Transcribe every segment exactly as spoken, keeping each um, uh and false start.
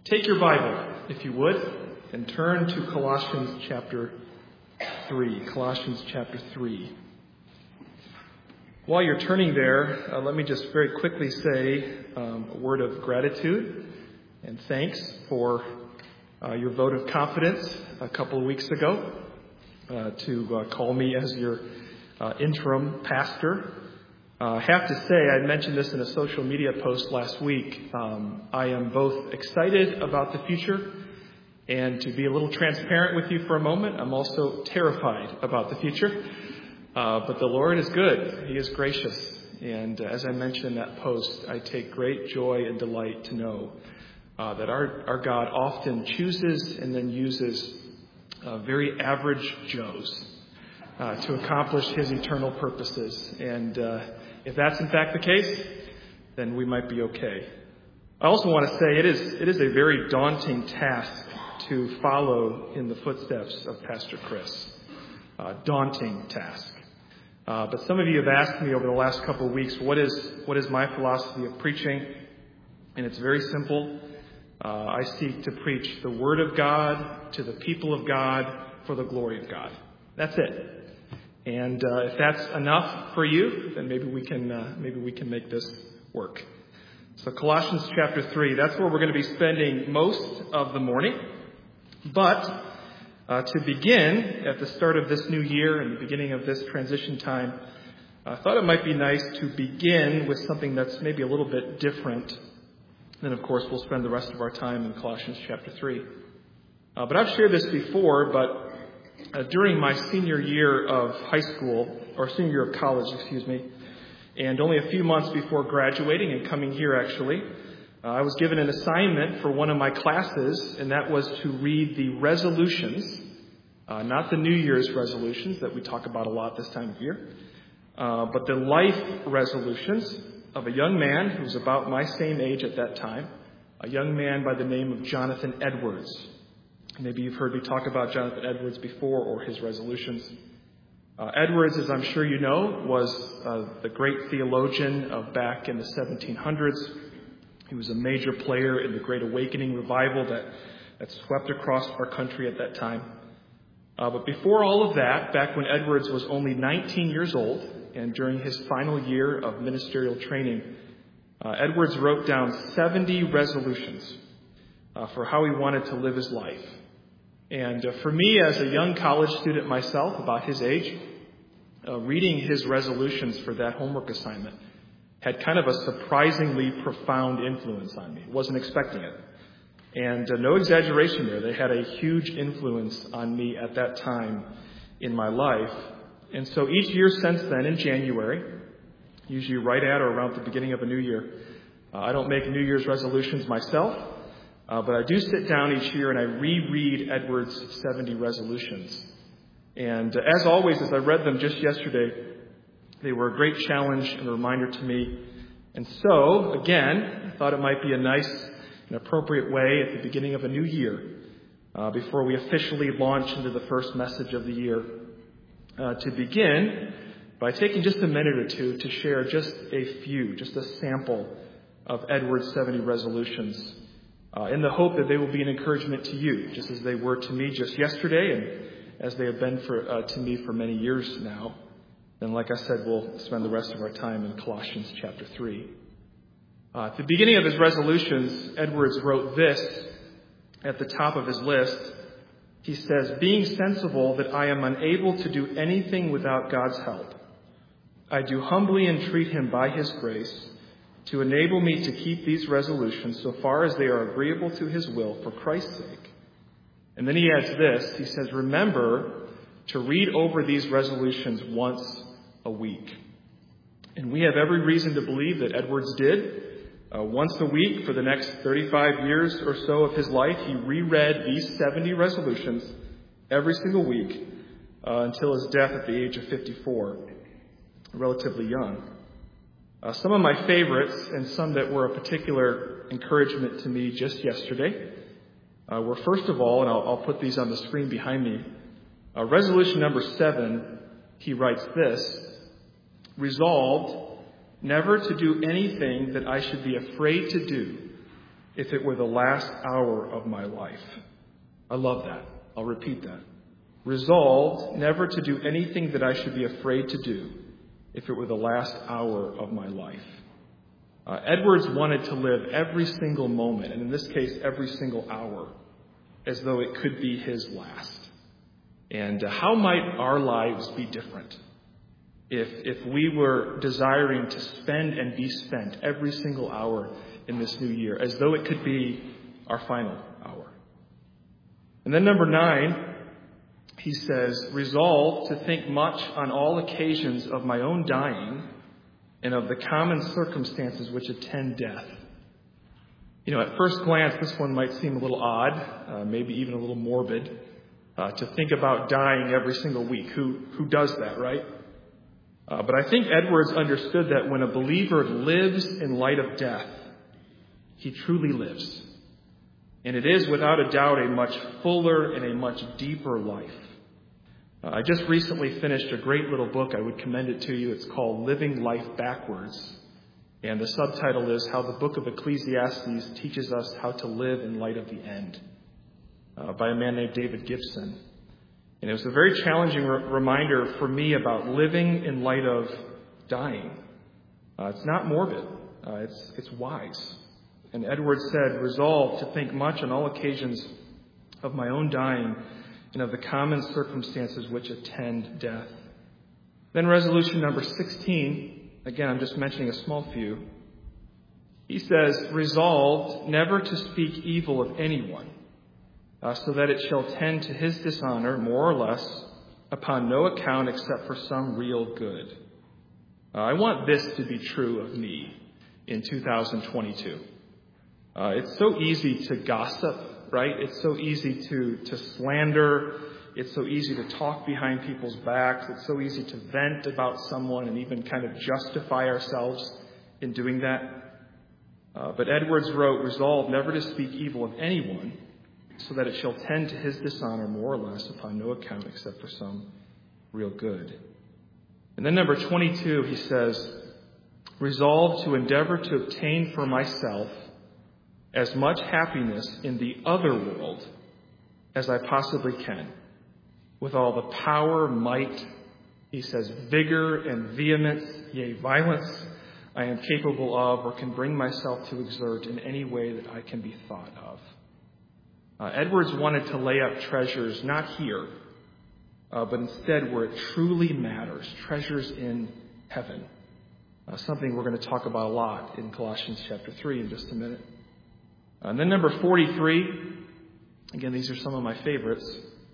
Take your Bible, if you would, and turn to Colossians chapter three. Colossians chapter three. While you're turning there, uh, let me just very quickly say um, a word of gratitude and thanks for uh, your vote of confidence a couple of weeks ago uh, to uh, call me as your uh, interim pastor. Uh, I have to say, I mentioned this in a social media post last week. Um, I am both excited about the future, and to be a little transparent with you for a moment, I'm also terrified about the future. Uh, but the Lord is good. He is gracious. And uh, as I mentioned in that post, I take great joy and delight to know uh, that our, our God often chooses and then uses uh, very average Joes uh, to accomplish his eternal purposes. And uh, if that's in fact the case, then we might be okay. I also want to say it is it is a very daunting task to follow in the footsteps of Pastor Chris. Uh, daunting task. Uh, but some of you have asked me over the last couple of weeks, what is what is my philosophy of preaching? And it's very simple. Uh, I seek to preach the Word of God to the people of God for the glory of God. That's it. And uh, if that's enough for you, then maybe we can uh, maybe we can make this work. So Colossians chapter three, that's where we're going to be spending most of the morning. But uh, to begin at the start of this new year and the beginning of this transition time, I thought it might be nice to begin with something that's maybe a little bit different. Then, of course, we'll spend the rest of our time in Colossians chapter three. Uh, but I've shared this before, but Uh, during my senior year of high school, or senior year of college, excuse me, and only a few months before graduating and coming here actually, uh, I was given an assignment for one of my classes, and that was to read the resolutions, uh, not the New Year's resolutions that we talk about a lot this time of year, uh, but the life resolutions of a young man who was about my same age at that time, a young man by the name of Jonathan Edwards. Maybe you've heard me talk about Jonathan Edwards before or his resolutions. Uh, Edwards, as I'm sure you know, was uh, the great theologian of back in the seventeen hundreds. He was a major player in the Great Awakening revival that, that swept across our country at that time. Uh, but before all of that, back when Edwards was only nineteen years old and during his final year of ministerial training, uh, Edwards wrote down seventy resolutions uh, for how he wanted to live his life. And uh, for me, as a young college student myself, about his age, uh, reading his resolutions for that homework assignment had kind of a surprisingly profound influence on me. Wasn't expecting it. And uh, no exaggeration there. They had a huge influence on me at that time in my life. And so each year since then, in January, usually right at or around the beginning of a new year, uh, I don't make New Year's resolutions myself. Uh, but I do sit down each year and I reread Edwards' seventy resolutions. And uh, as always, as I read them just yesterday, they were a great challenge and a reminder to me. And so, again, I thought it might be a nice and appropriate way at the beginning of a new year, uh, before we officially launch into the first message of the year, uh, to begin by taking just a minute or two to share just a few, just a sample of Edwards' seventy resolutions. Uh, in the hope that they will be an encouragement to you, just as they were to me just yesterday and as they have been for, uh, to me for many years now. And like I said, we'll spend the rest of our time in Colossians chapter three. Uh, at the beginning of his resolutions, Edwards wrote this at the top of his list. He says, "Being sensible that I am unable to do anything without God's help, I do humbly entreat him by his grace to enable me to keep these resolutions so far as they are agreeable to his will for Christ's sake." And then he adds this. He says, "Remember to read over these resolutions once a week." And we have every reason to believe that Edwards did. Uh, once a week for the next thirty-five years or so of his life, he reread these seventy resolutions every single week uh, until his death at the age of fifty-four, relatively young. Uh, some of my favorites, and some that were a particular encouragement to me just yesterday, uh, were first of all, and I'll, I'll put these on the screen behind me, uh, resolution number seven, he writes this: "Resolved never to do anything that I should be afraid to do, if it were the last hour of my life. I love that. I'll repeat that. Resolved never to do anything that I should be afraid to do if it were the last hour of my life. Uh, Edwards wanted to live every single moment, and in this case, every single hour, as though it could be his last. And uh, how might our lives be different if if we were desiring to spend and be spent every single hour in this new year, as though it could be our final hour? And then number nine, he says, resolve to think much on all occasions of my own dying and of the common circumstances which attend death. You know, at first glance, this one might seem a little odd, uh, maybe even a little morbid, uh, to think about dying every single week. Who who does that, right? Uh, but I think Edwards understood that when a believer lives in light of death, he truly lives. And it is, without a doubt, a much fuller and a much deeper life. Uh, I just recently finished a great little book. I would commend it to you. It's called Living Life Backwards. And the subtitle is How the Book of Ecclesiastes Teaches Us How to Live in Light of the End, uh, by a man named David Gibson. And it was a very challenging re- reminder for me about living in light of dying. Uh, it's not morbid. Uh, it's, it's wise. And Edwards said, resolve to think much on all occasions of my own dying and of the common circumstances which attend death. Then resolution number sixteen, again, I'm just mentioning a small few. He says, resolved never to speak evil of anyone, uh, so that it shall tend to his dishonor, more or less, upon no account except for some real good. Uh, I want this to be true of me in two thousand twenty-two. Uh, it's so easy to gossip, right? It's so easy to, to slander. It's so easy to talk behind people's backs. It's so easy to vent about someone and even kind of justify ourselves in doing that. Uh, but Edwards wrote, resolve never to speak evil of anyone, so that it shall tend to his dishonor more or less upon no account except for some real good. And then number twenty-two, he says, resolve to endeavor to obtain for myself as much happiness in the other world as I possibly can, with all the power, might, he says, vigor and vehemence, yea, violence, I am capable of or can bring myself to exert in any way that I can be thought of. Uh, Edwards wanted to lay up treasures not here, uh, but instead where it truly matters, treasures in heaven. Uh, something we're going to talk about a lot in Colossians chapter three in just a minute. And then number forty-three, again, these are some of my favorites.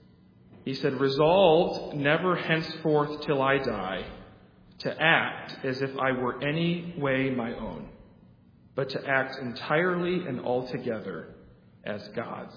He said, resolved never henceforth till I die to act as if I were any way my own, but to act entirely and altogether as God's.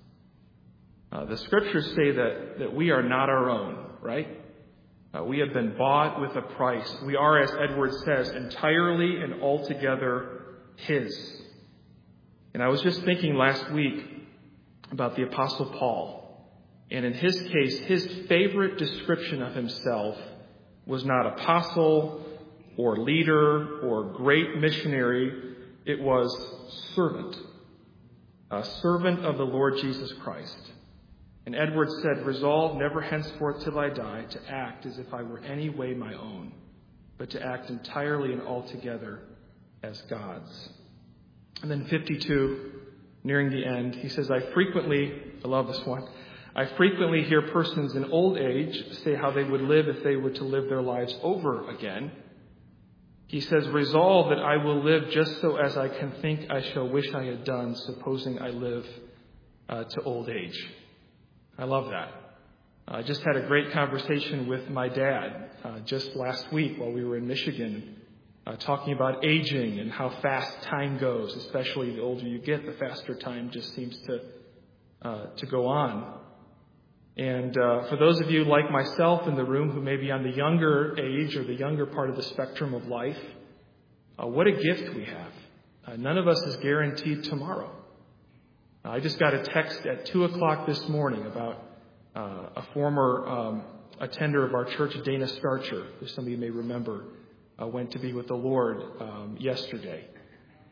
Uh, the scriptures say that, that we are not our own, right? Uh, we have been bought with a price. We are, as Edwards says, entirely and altogether His. And I was just thinking last week about the Apostle Paul. And in his case, his favorite description of himself was not apostle or leader or great missionary. It was servant. A servant of the Lord Jesus Christ. And Edwards said, resolve never henceforth till I die to act as if I were any way my own, but to act entirely and altogether as God's. And then fifty-two, nearing the end, he says, I frequently, I love this one, I frequently hear persons in old age say how they would live if they were to live their lives over again. He says, resolve that I will live just so as I can think I shall wish I had done, supposing I live uh, to old age. I love that. I just had a great conversation with my dad uh, just last week while we were in Michigan, Uh, talking about aging and how fast time goes, especially the older you get, the faster time just seems to uh, to go on. And uh, for those of you like myself in the room who may be on the younger age or the younger part of the spectrum of life, uh, what a gift we have. Uh, none of us is guaranteed tomorrow. Uh, I just got a text at two o'clock this morning about uh, a former um, attender of our church, Dana Starcher, who some of you may remember, Uh, went to be with the Lord um, yesterday.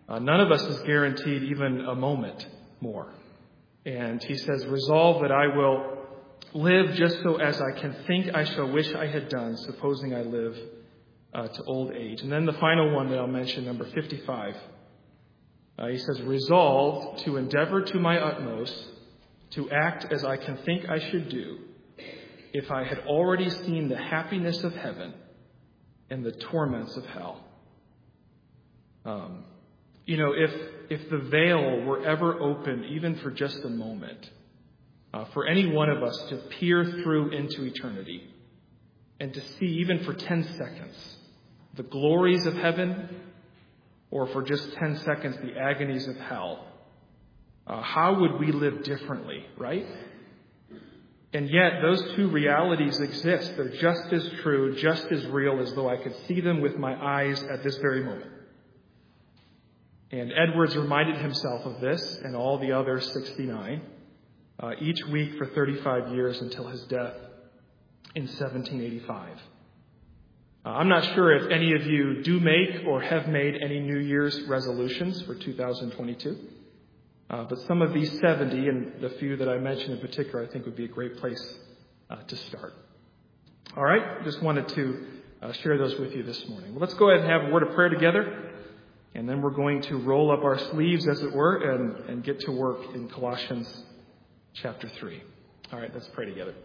Uh, none of us is guaranteed even a moment more. And he says, resolve that I will live just so as I can think I shall wish I had done, supposing I live uh, to old age. And then the final one that I'll mention, number fifty-five. Uh, he says, resolve to endeavor to my utmost to act as I can think I should do if I had already seen the happiness of heaven and the torments of hell. Um, you know, if if the veil were ever opened, even for just a moment, uh, for any one of us to peer through into eternity and to see, even for ten seconds, the glories of heaven, or for just ten seconds, the agonies of hell, uh, how would we live differently, right? And yet, those two realities exist. They're just as true, just as real as though I could see them with my eyes at this very moment. And Edwards reminded himself of this and all the other sixty-nine, uh, each week for thirty-five years until his death in seventeen eighty-five. Uh, I'm not sure if any of you do make or have made any New Year's resolutions for two thousand twenty-two. Uh, but some of these seventy, and the few that I mentioned in particular, I think would be a great place uh, to start. All right, just wanted to uh, share those with you this morning. Well, let's go ahead and have a word of prayer together, and then we're going to roll up our sleeves, as it were, and, and get to work in Colossians chapter three. All right, let's pray together.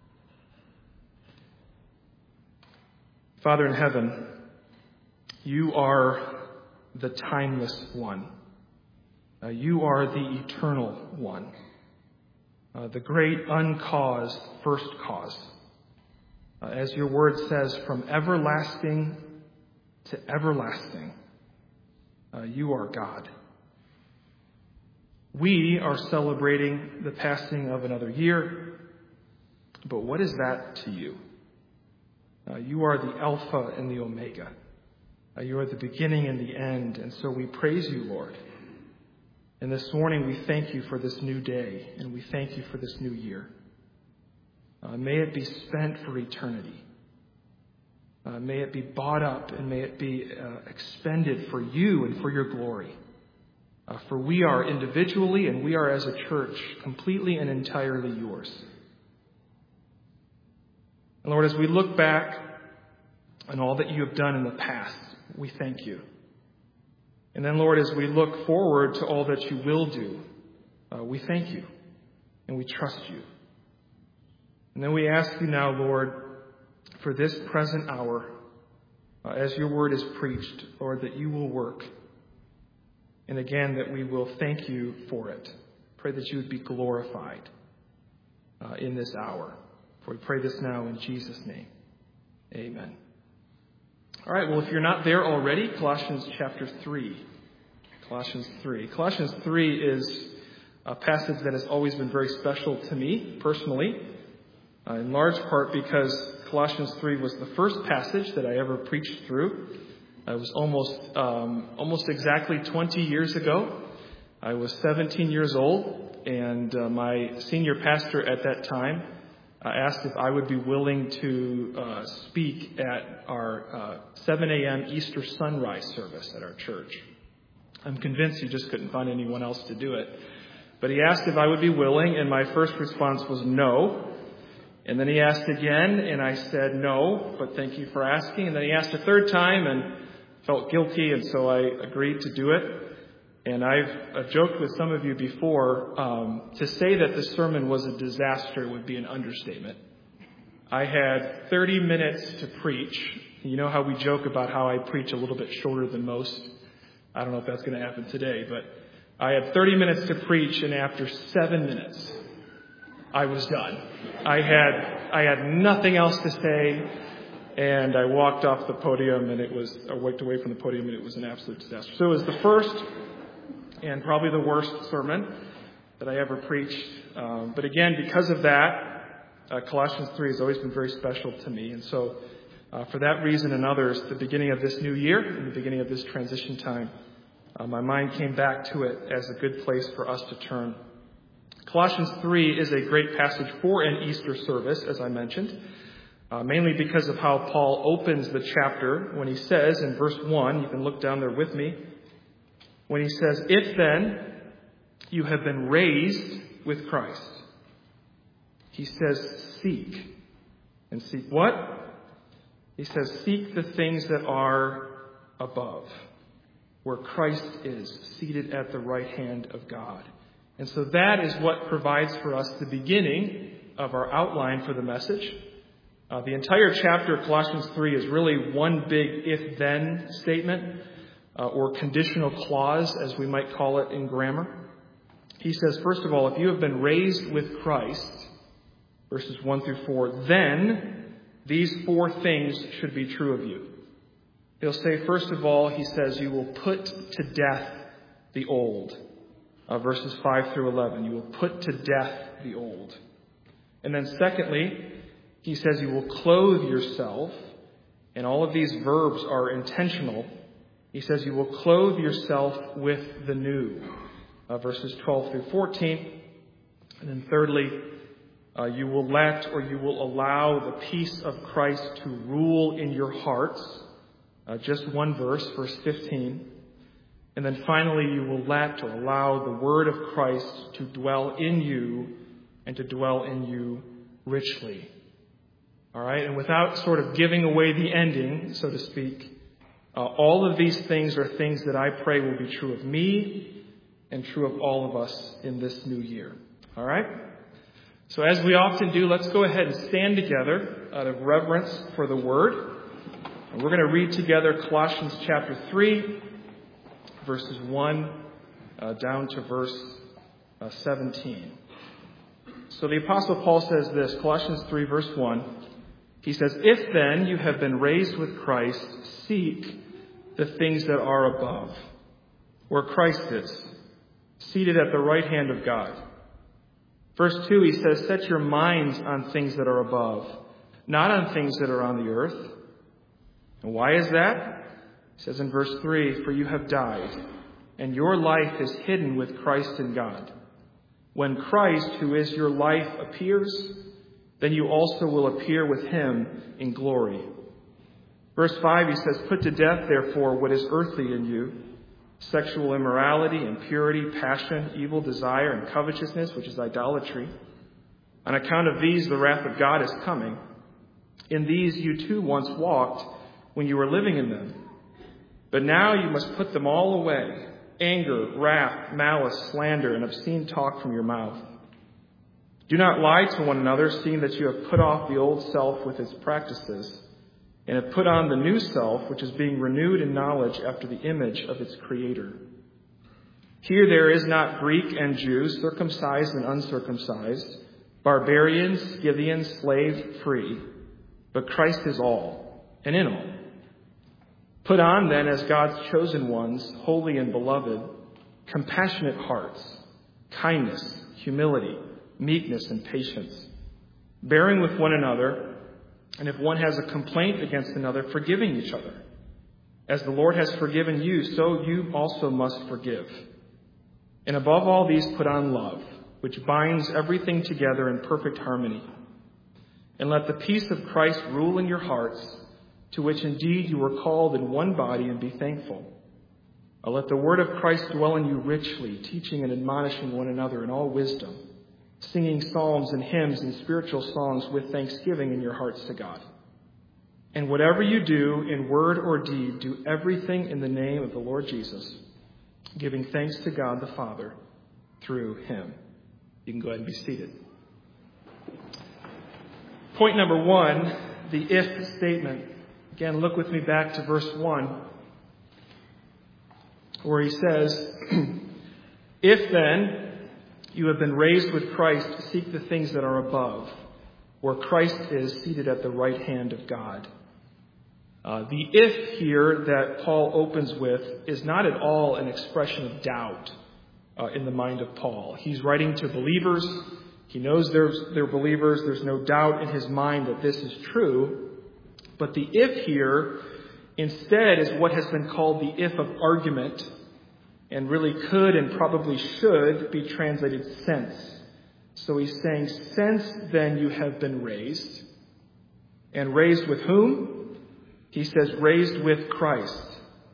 Father in heaven, you are the timeless one. Uh, you are the eternal one, uh, the great uncaused first cause. Uh, as your word says, from everlasting to everlasting, uh, you are God. We are celebrating the passing of another year, but what is that to you? Uh, you are the Alpha and the Omega. Uh, you are the beginning and the end, and so we praise you, Lord. And this morning we thank you for this new day, and we thank you for this new year. Uh, may it be spent for eternity. Uh, may it be bought up, and may it be uh, expended for you and for your glory. Uh, for we are individually, and we are as a church, completely and entirely yours. And Lord, as we look back on all that you have done in the past, we thank you. And then, Lord, as we look forward to all that you will do, uh, we thank you and we trust you. And then we ask you now, Lord, for this present hour, uh, as your word is preached, Lord, that you will work. And again, that we will thank you for it. Pray that you would be glorified uh, in this hour. For we pray this now in Jesus' name. Amen. All right, well, if you're not there already, Colossians chapter three. Colossians three. Colossians three is a passage that has always been very special to me personally, uh, in large part because Colossians three was the first passage that I ever preached through. It was almost um, almost exactly twenty years ago. I was seventeen years old, and uh, my senior pastor at that time uh, asked if I would be willing to uh, speak at our uh, seven a.m. Easter sunrise service at our church. I'm convinced he just couldn't find anyone else to do it. But he asked if I would be willing, and my first response was no. And then he asked again, and I said no, but thank you for asking. And then he asked a third time and felt guilty, and so I agreed to do it. And I've, I've joked with some of you before, um, to say that the sermon was a disaster would be an understatement. I had thirty minutes to preach. You know how we joke about how I preach a little bit shorter than most? I don't know if that's going to happen today, but I had thirty minutes to preach, and after seven minutes, I was done. I had I had nothing else to say, and I walked off the podium, and it was I walked away from the podium, and it was an absolute disaster. So it was the first and probably the worst sermon that I ever preached. Um, but again, because of that, uh, Colossians three has always been very special to me, and so uh, for that reason and others, the beginning of this new year and the beginning of this transition time, uh, my mind came back to it as a good place for us to turn. Colossians three is a great passage for an Easter service, as I mentioned, uh, mainly because of how Paul opens the chapter when he says in verse one, you can look down there with me, when he says, if then you have been raised with Christ, he says, seek. And seek what? He says, seek the things that are above, where Christ is, seated at the right hand of God. And so that is what provides for us the beginning of our outline for the message. Uh, the entire chapter of Colossians three is really one big if-then statement, uh, or conditional clause, as we might call it in grammar. He says, first of all, if you have been raised with Christ, verses one through four, then these four things should be true of you. He'll say, first of all, he says, you will put to death the old. Uh, verses five through eleven, you will put to death the old. And then secondly, he says you will clothe yourself, and all of these verbs are intentional. He says you will clothe yourself with the new, uh, verses twelve through fourteen. And then thirdly, uh, you will let or you will allow the peace of Christ to rule in your hearts. Uh, just one verse, verse fifteen. And then finally, you will let or allow the word of Christ to dwell in you and to dwell in you richly. All right, and without sort of giving away the ending, so to speak, uh, all of these things are things that I pray will be true of me and true of all of us in this new year. All right? So as we often do, let's go ahead and stand together out of reverence for the word. And we're going to read together Colossians chapter three, verses one uh, down to verse uh, seventeen. So the Apostle Paul says this, Colossians three, verse one. He says, if then you have been raised with Christ, seek the things that are above, where Christ is, seated at the right hand of God. Verse two, he says, set your minds on things that are above, not on things that are on the earth. And why is that? He says in verse three, for you have died, and your life is hidden with Christ in God. When Christ, who is your life, appears, then you also will appear with him in glory. Verse five, he says, put to death, therefore, what is earthly in you, sexual immorality, impurity, passion, evil desire, and covetousness, which is idolatry. On account of these, the wrath of God is coming. In these you too once walked when you were living in them. But now you must put them all away, anger, wrath, malice, slander, and obscene talk from your mouth. Do not lie to one another, seeing that you have put off the old self with its practices, and have put on the new self, which is being renewed in knowledge after the image of its Creator. Here there is not Greek and Jew, circumcised and uncircumcised, barbarian, Scythian, slave, free, but Christ is all, and in all. Put on, then, as God's chosen ones, holy and beloved, compassionate hearts, kindness, humility, meekness, and patience, bearing with one another, and if one has a complaint against another, forgiving each other. As the Lord has forgiven you, so you also must forgive. And above all these, put on love, which binds everything together in perfect harmony. And let the peace of Christ rule in your hearts, to which indeed you were called in one body, and be thankful. Uh, let the word of Christ dwell in you richly, teaching and admonishing one another in all wisdom, singing psalms and hymns and spiritual songs with thanksgiving in your hearts to God. And whatever you do in word or deed, do everything in the name of the Lord Jesus, giving thanks to God the Father through him. You can go ahead and be seated. Point number one, the if statement. Again, look with me back to verse one, where he says, if then you have been raised with Christ, seek the things that are above, where Christ is seated at the right hand of God. Uh, the if here that Paul opens with is not at all an expression of doubt uh, in the mind of Paul. He's writing to believers. He knows they're, they're believers. There's no doubt in his mind that this is true. But the if here instead is what has been called the if of argument, and really could and probably should be translated since. So he's saying, since then you have been raised. And raised with whom? He says, raised with Christ.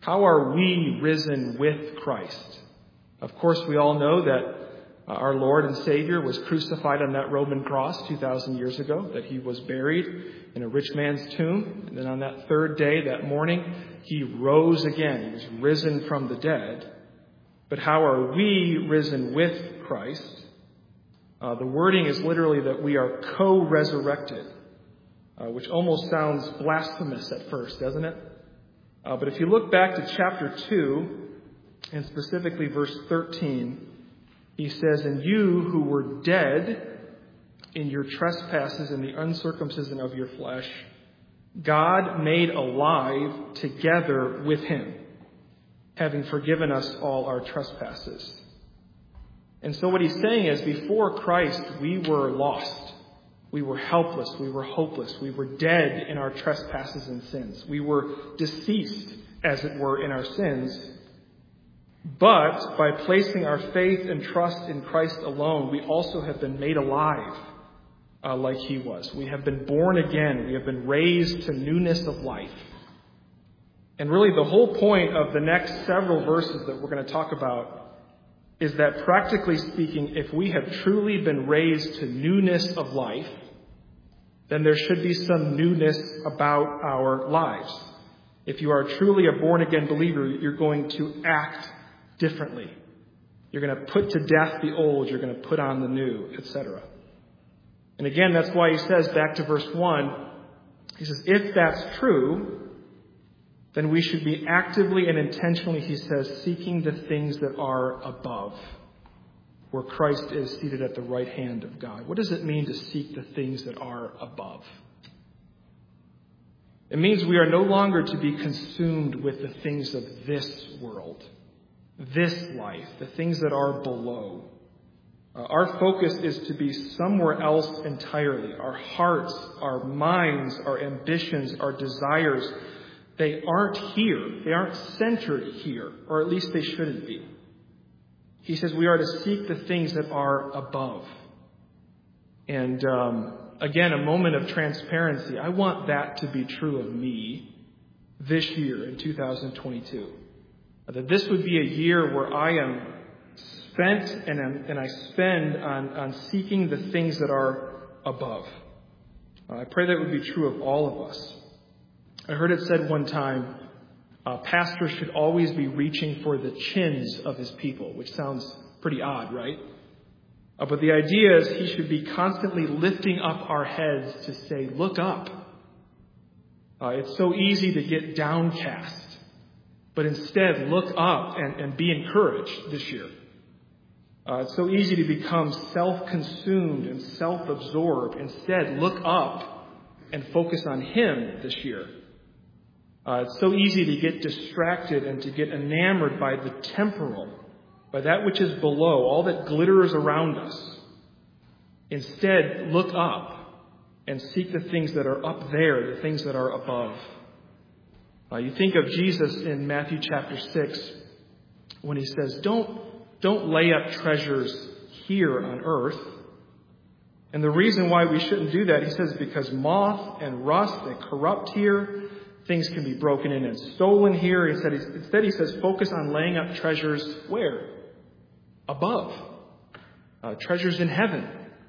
How are we risen with Christ? Of course, we all know that our Lord and Savior was crucified on that Roman cross two thousand years ago, that he was buried in a rich man's tomb. And then on that third day, that morning, he rose again. He was risen from the dead. But how are we risen with Christ? Uh, the wording is literally that we are co-resurrected, uh, which almost sounds blasphemous at first, doesn't it? Uh, but if you look back to chapter two, and specifically verse thirteen, he says, "And you who were dead in your trespasses and the uncircumcision of your flesh, God made alive together with him, having forgiven us all our trespasses." And so what he's saying is, before Christ, we were lost. We were helpless. We were hopeless. We were dead in our trespasses and sins. We were deceased, as it were, in our sins. But by placing our faith and trust in Christ alone, we also have been made alive uh, like he was. We have been born again. We have been raised to newness of life. And really the whole point of the next several verses that we're going to talk about is that, practically speaking, if we have truly been raised to newness of life, then there should be some newness about our lives. If you are truly a born-again believer, you're going to act differently. You're going to put to death the old. You're going to put on the new, et cetera. And again, that's why he says, back to verse one, he says, if that's true, then we should be actively and intentionally, he says, seeking the things that are above, where Christ is seated at the right hand of God. What does it mean to seek the things that are above? It means we are no longer to be consumed with the things of this world, this life, the things that are below. Uh, our focus is to be somewhere else entirely. Our hearts, our minds, our ambitions, our desires, they aren't here. They aren't centered here, or at least they shouldn't be. He says we are to seek the things that are above. And um, again, a moment of transparency. I want that to be true of me this year in two thousand twenty-two. That this would be a year where I am spent and, am, and I spend on, on seeking the things that are above. Uh, I pray that would be true of all of us. I heard it said one time, a pastor should always be reaching for the chins of his people, which sounds pretty odd, right? Uh, but the idea is he should be constantly lifting up our heads to say, look up. Uh, it's so easy to get downcast, but instead look up and, and be encouraged this year. Uh, it's so easy to become self-consumed and self-absorbed. Instead, look up and focus on him this year. Uh, it's so easy to get distracted and to get enamored by the temporal, by that which is below, all that glitters around us. Instead, look up and seek the things that are up there, the things that are above. Uh, you think of Jesus in Matthew chapter six when he says, don't, don't lay up treasures here on earth. And the reason why we shouldn't do that, he says, because moth and rust, they corrupt here. Things can be broken in and stolen here. He said, instead, he says, focus on laying up treasures where? Above. Uh, treasures in heaven.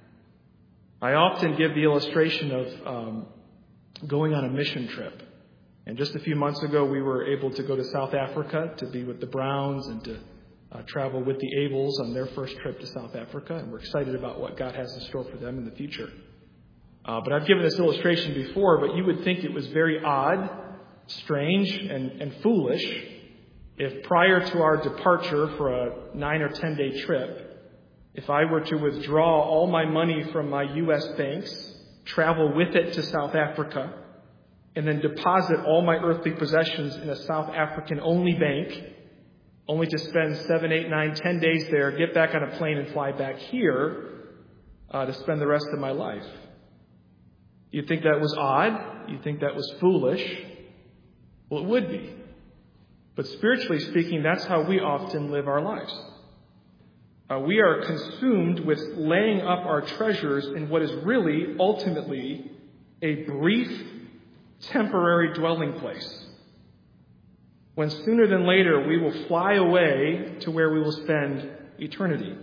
I often give the illustration of um, going on a mission trip. And just a few months ago, we were able to go to South Africa to be with the Browns and to uh, travel with the Abels on their first trip to South Africa. And we're excited about what God has in store for them in the future. Uh, but I've given this illustration before, but you would think it was very odd, strange, and, and foolish if prior to our departure for a nine or ten day trip, if I were to withdraw all my money from my U S banks, travel with it to South Africa, and then deposit all my earthly possessions in a South African only bank, only to spend seven, eight, nine, ten days there, get back on a plane and fly back here uh, to spend the rest of my life. You'd think that was odd. You'd think that was foolish. Well, it would be. But spiritually speaking, that's how we often live our lives. Uh, we are consumed with laying up our treasures in what is really, ultimately, a brief, temporary dwelling place. when sooner than later we will fly away to where we will spend eternity.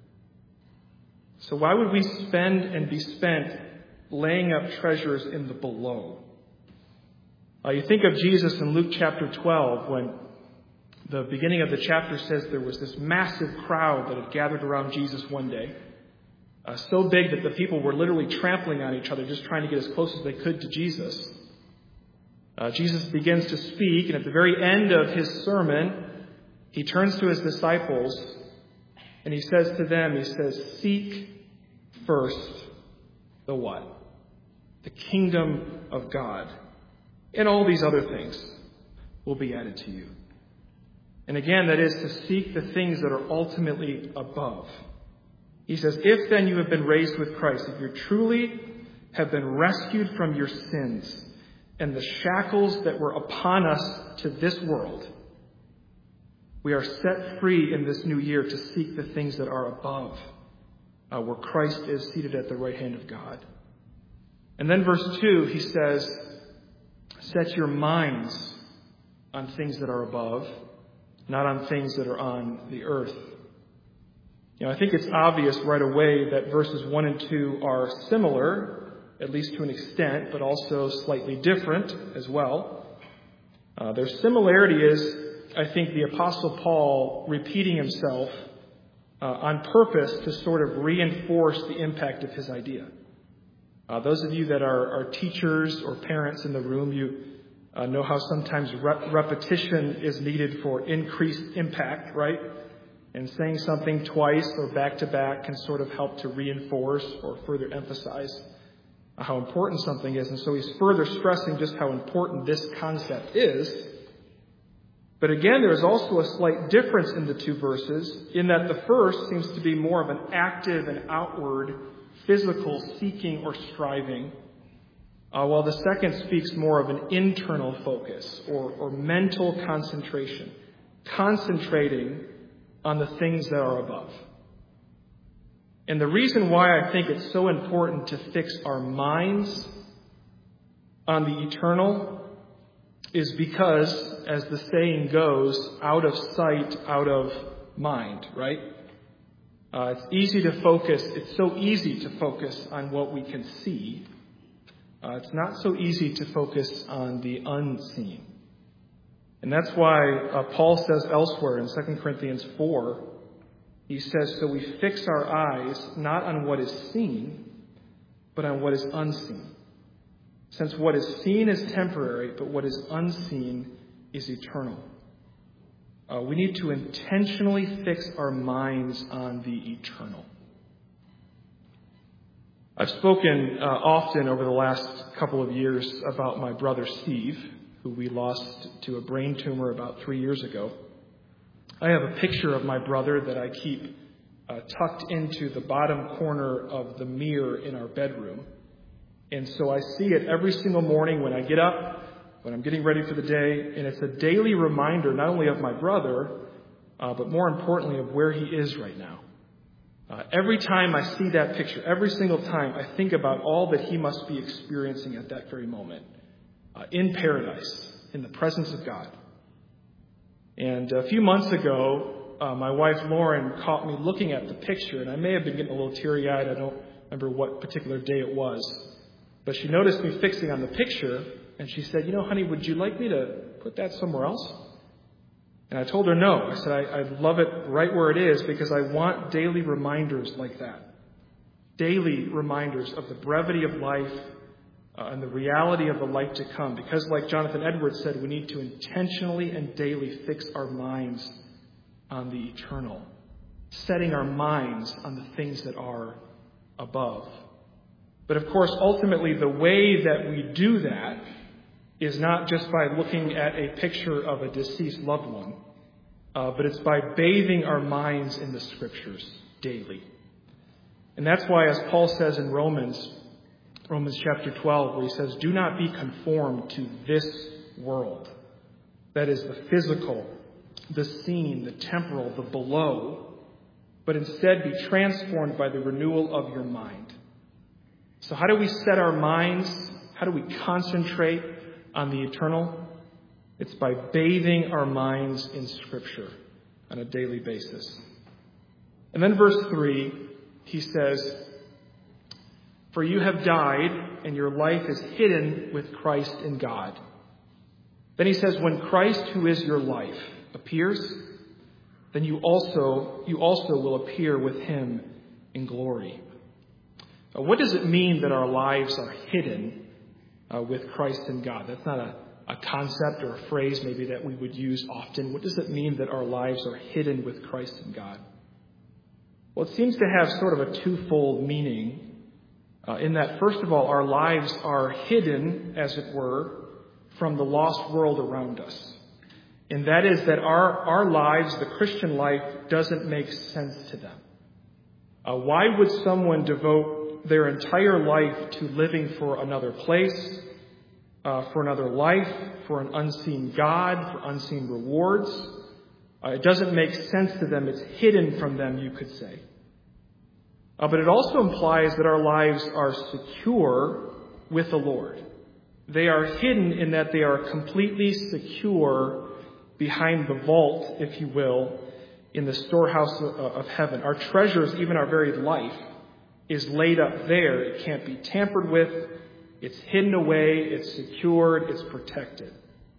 So why would we spend and be spent laying up treasures in the below? Uh, you think of Jesus in Luke chapter twelve, when the beginning of the chapter says there was this massive crowd that had gathered around Jesus one day. Uh, so big that the people were literally trampling on each other, just trying to get as close as they could to Jesus. Uh, Jesus begins to speak, and at the very end of his sermon, he turns to his disciples, and he says to them, he says, "Seek first the what? The kingdom of God. And all these other things will be added to you." And again, that is to seek the things that are ultimately above. He says, if then you have been raised with Christ, if you truly have been rescued from your sins and the shackles that were upon us to this world, we are set free in this new year to seek the things that are above, uh, where Christ is seated at the right hand of God. And then verse two, he says, set your minds on things that are above, not on things that are on the earth. You know, I think it's obvious right away that verses one and two are similar, at least to an extent, but also slightly different as well. Uh, their similarity is, I think, the Apostle Paul repeating himself uh, on purpose to sort of reinforce the impact of his idea. Uh, those of you that are, are teachers or parents in the room, you uh, know how sometimes rep- repetition is needed for increased impact, right? And saying something twice or back to back can sort of help to reinforce or further emphasize how important something is. And so he's further stressing just how important this concept is. But again, there is also a slight difference in the two verses, in that the first seems to be more of an active and outward physical seeking or striving, uh, while the second speaks more of an internal focus or, or mental concentration, concentrating on the things that are above. And the reason why I think it's so important to fix our minds on the eternal is because, as the saying goes, out of sight, out of mind, right? Uh, it's easy to focus. It's so easy to focus on what we can see. Uh, it's not so easy to focus on the unseen. And that's why uh, Paul says elsewhere in Second Corinthians four, he says, so we fix our eyes not on what is seen, but on what is unseen. Since what is seen is temporary, but what is unseen is eternal. Uh, we need to intentionally fix our minds on the eternal. I've spoken uh, often over the last couple of years about my brother Steve, who we lost to a brain tumor about three years ago. I have a picture of my brother that I keep uh, tucked into the bottom corner of the mirror in our bedroom. And so I see it every single morning when I get up, when I'm getting ready for the day, and it's a daily reminder not only of my brother, uh, but more importantly of where he is right now. Uh, every time I see that picture, every single time, I think about all that he must be experiencing at that very moment. Uh, in paradise, in the presence of God. And a few months ago, uh, my wife Lauren caught me looking at the picture, and I may have been getting a little teary-eyed. I don't remember what particular day it was. But she noticed me fixing on the picture, and she said, you know, honey, would you like me to put that somewhere else? And I told her no. I said, I, I love it right where it is because I want daily reminders like that. Daily reminders of the brevity of life, Uh, and the reality of the life to come. Because like Jonathan Edwards said, we need to intentionally and daily fix our minds on the eternal, setting our minds on the things that are above. But of course, ultimately, the way that we do that is not just by looking at a picture of a deceased loved one, uh, but it's by bathing our minds in the Scriptures daily. And that's why, as Paul says in Romans, Romans chapter twelve, where he says, do not be conformed to this world. That is the physical, the seen, the temporal, the below, but instead be transformed by the renewal of your mind. So how do we set our minds? How do we concentrate on the eternal? It's by bathing our minds in Scripture on a daily basis. And then verse three, he says, "For you have died, and your life is hidden with Christ in God." Then he says, "When Christ, who is your life, appears, then you also you also will appear with him in glory." Uh, what does it mean that our lives are hidden uh, with Christ in God? That's not a, a concept or a phrase maybe that we would use often. What does it mean that our lives are hidden with Christ in God? Well, it seems to have sort of a twofold meaning uh, in that, first of all, our lives are hidden, as it were, from the lost world around us. And that is that our, our lives, the Christian life, doesn't make sense to them. Uh, why would someone devote their entire life to living for another place, uh, for another life, for an unseen God, for unseen rewards? Uh, it doesn't make sense to them. It's hidden from them, you could say. Uh, but it also implies that our lives are secure with the Lord. They are hidden in that they are completely secure behind the vault, if you will, in the storehouse of heaven. Our treasures, even our very life, is laid up there. It can't be tampered with. It's hidden away. It's secured. It's protected.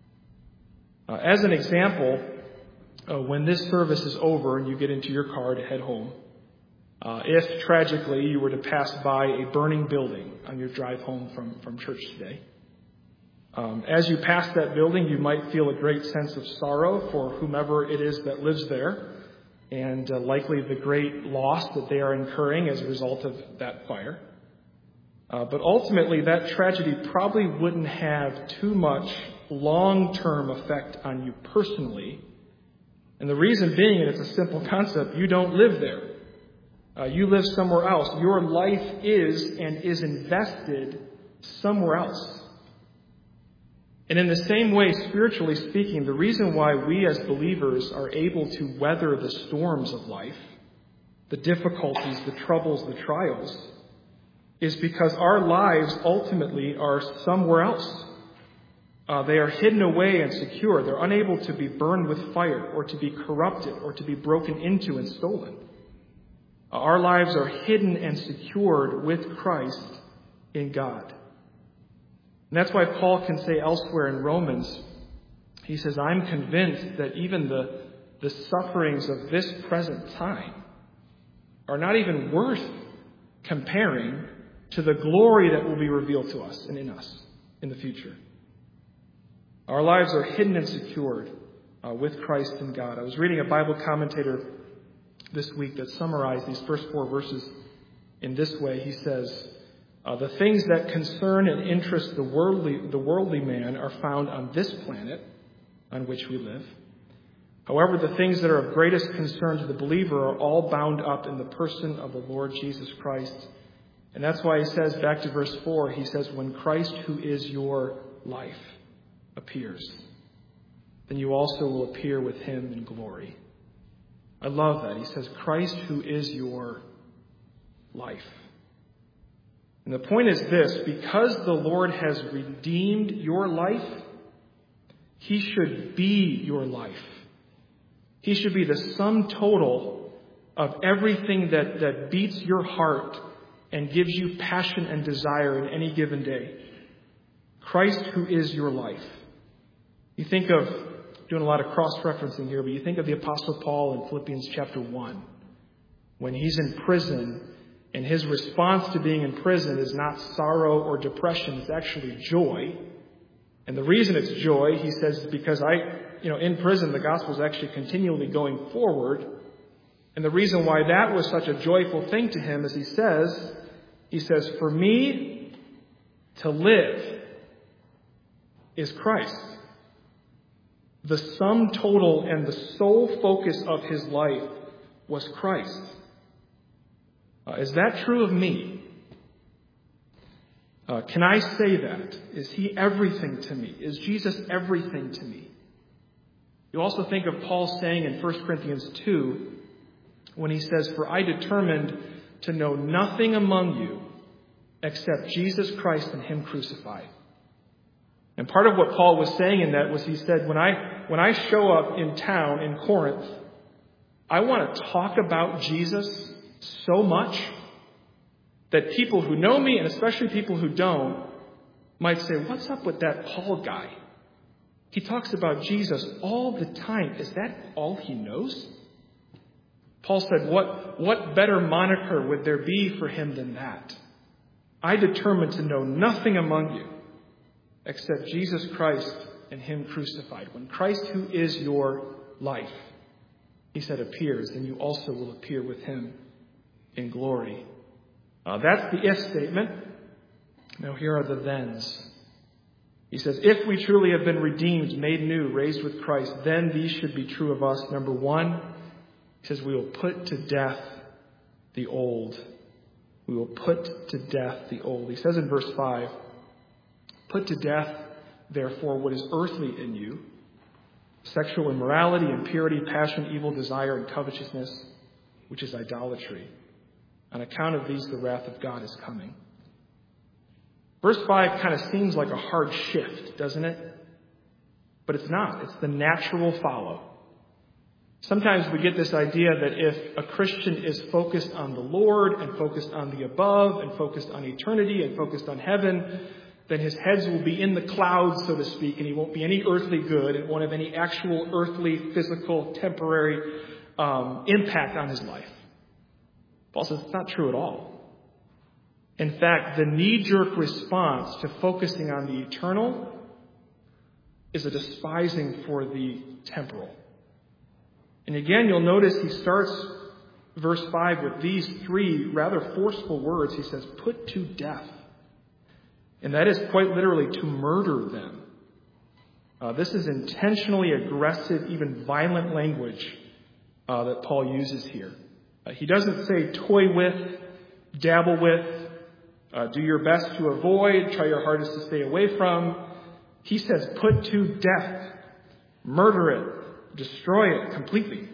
Uh, as an example, uh, when this service is over and you get into your car to head home, uh, if tragically you were to pass by a burning building on your drive home from, from church today, Um, as you pass that building, you might feel a great sense of sorrow for whomever it is that lives there, and uh, likely the great loss that they are incurring as a result of that fire. Uh, but ultimately, that tragedy probably wouldn't have too much long-term effect on you personally. And the reason being, and it's a simple concept, you don't live there. Uh, you live somewhere else. Your life is and is invested somewhere else. And in the same way, spiritually speaking, the reason why we as believers are able to weather the storms of life, the difficulties, the troubles, the trials, is because our lives ultimately are somewhere else. Uh, they are hidden away and secure. They're unable to be burned with fire or to be corrupted or to be broken into and stolen. Uh, our lives are hidden and secured with Christ in God. And that's why Paul can say elsewhere in Romans, he says, "I'm convinced that even the, the sufferings of this present time are not even worth comparing to the glory that will be revealed to us and in us in the future." Our lives are hidden and secured uh, with Christ in God. I was reading a Bible commentator this week that summarized these first four verses in this way. He says, Uh, the things that concern and interest the worldly, the worldly man are found on this planet on which we live. However, the things that are of greatest concern to the believer are all bound up in the person of the Lord Jesus Christ. And that's why he says, back to verse four, he says, "When Christ, who is your life, appears, then you also will appear with him in glory." I love that. He says, Christ, who is your life. And the point is this: because the Lord has redeemed your life, he should be your life. He should be the sum total of everything that, that beats your heart and gives you passion and desire in any given day. Christ, who is your life. You think of, doing a lot of cross-referencing here, but you think of the Apostle Paul in Philippians chapter one, when he's in prison. And his response to being in prison is not sorrow or depression. It's actually joy. And the reason it's joy, he says, is because I, you know, in prison, the gospel is actually continually going forward. And the reason why that was such a joyful thing to him is he says, he says, "For me to live is Christ." The sum total and the sole focus of his life was Christ. Uh, is that true of me? Uh, can I say that? Is he everything to me? Is Jesus everything to me? You also think of Paul saying in First Corinthians two, when he says, "For I determined to know nothing among you except Jesus Christ and him crucified." And part of what Paul was saying in that was he said, when I, when I show up in town in Corinth, I want to talk about Jesus so much that people who know me, and especially people who don't, might say, what's up with that Paul guy? He talks about Jesus all the time. Is that all he knows? Paul said, what, what better moniker would there be for him than that? I determined to know nothing among you except Jesus Christ and him crucified. When Christ, who is your life, he said, appears, then you also will appear with him in glory. Uh, that's the if statement. Now here are the thens. He says, if we truly have been redeemed, made new, raised with Christ, then these should be true of us. Number one, he says, we will put to death the old. We will put to death the old. He says in verse five, put to death, therefore, what is earthly in you, sexual immorality, impurity, passion, evil desire, and covetousness, which is idolatry. On account of these, the wrath of God is coming. Verse five kind of seems like a hard shift, doesn't it? But it's not. It's the natural follow. Sometimes we get this idea that if a Christian is focused on the Lord and focused on the above and focused on eternity and focused on heaven, then his heads will be in the clouds, so to speak, and he won't be any earthly good and won't have any actual earthly, physical, temporary um, impact on his life. Paul says it's not true at all. In fact, the knee-jerk response to focusing on the eternal is a despising for the temporal. And again, you'll notice he starts verse five with these three rather forceful words. He says, put to death. And that is quite literally to murder them. Uh, this is intentionally aggressive, even violent language uh, that Paul uses here. Uh, he doesn't say toy with, dabble with, uh, do your best to avoid, try your hardest to stay away from. He says put to death, murder it, destroy it completely.